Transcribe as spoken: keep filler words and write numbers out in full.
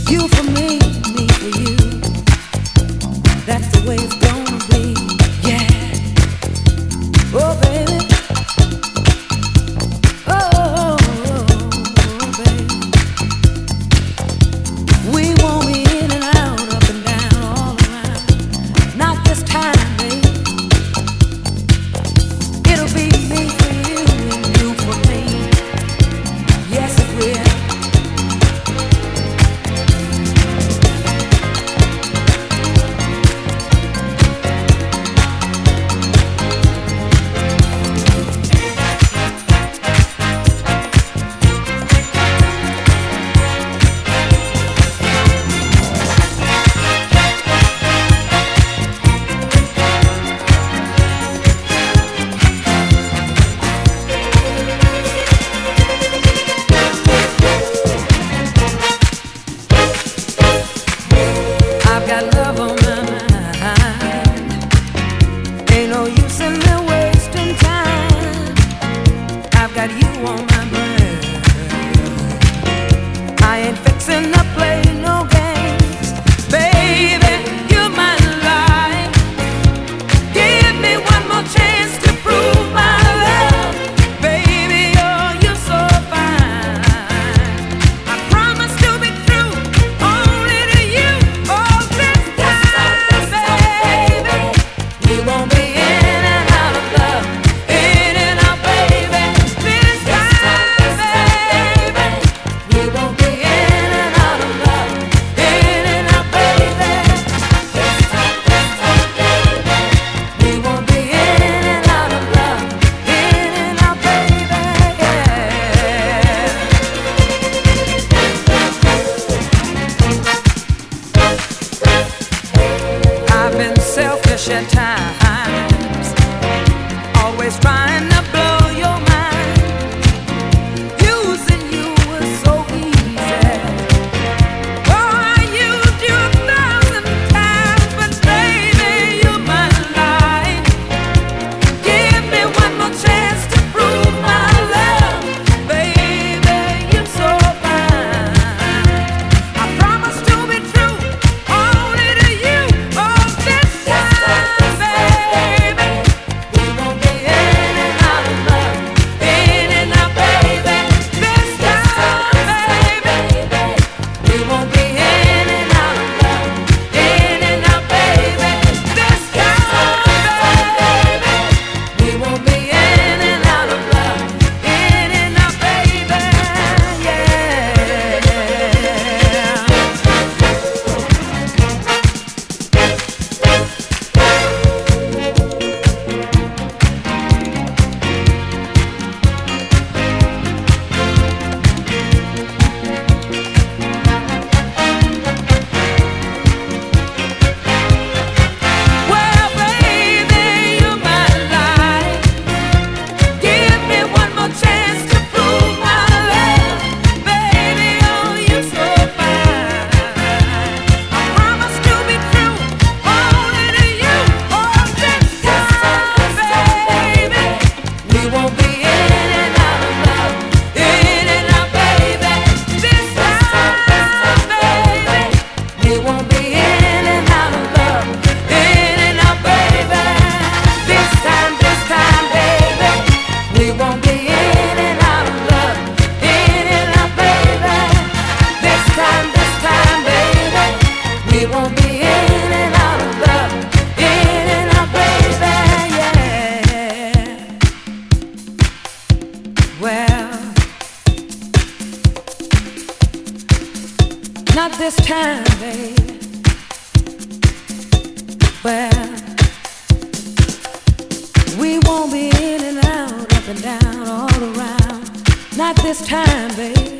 You for me, me for you. That's the way it's gonna be. Yeah. Oh, baby. Oh, baby. We won't be in and out, up and down, all around. Not this time, baby. It'll be me for you and you for me. Yes, it will. At times, always trying to blow your mind. Using you was so easy. Oh, I used you a thousand times, but baby, you're my life. Give me one more chance to prove my love. Baby, you're so fine. I promise to be true, only to you. Oh, this time, baby, we won't be in and out of love, in and out, baby. This time, baby, we won't be in and out of love, in and out, baby. This time, baby, we won't be in and out of love, in and out, baby. Yeah. Well, baby, you're my life. Give me one more chance to prove my love. Baby, oh, you're so fine. I promise to be true, only to you. Oh, this time, baby, we won't be in and out of love, in and out, baby. This time, baby, we won't be in and out of love, in and out, baby. This time, this time, baby, we won't be in and out of love, in and out, baby. This time, this time, baby, we won't be in and out of love, in and out, baby. Yeah. Well, not this time, baby. Well, we won't be in and out, up and down, all around. Not this time, baby.